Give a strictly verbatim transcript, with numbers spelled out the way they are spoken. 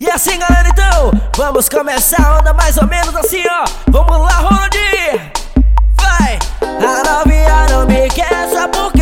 E assim galera, então, vamos começar a onda mais ou menos assim, ó. Vamos lá, Ronaldinho. Vai! A novinha não me quer só porque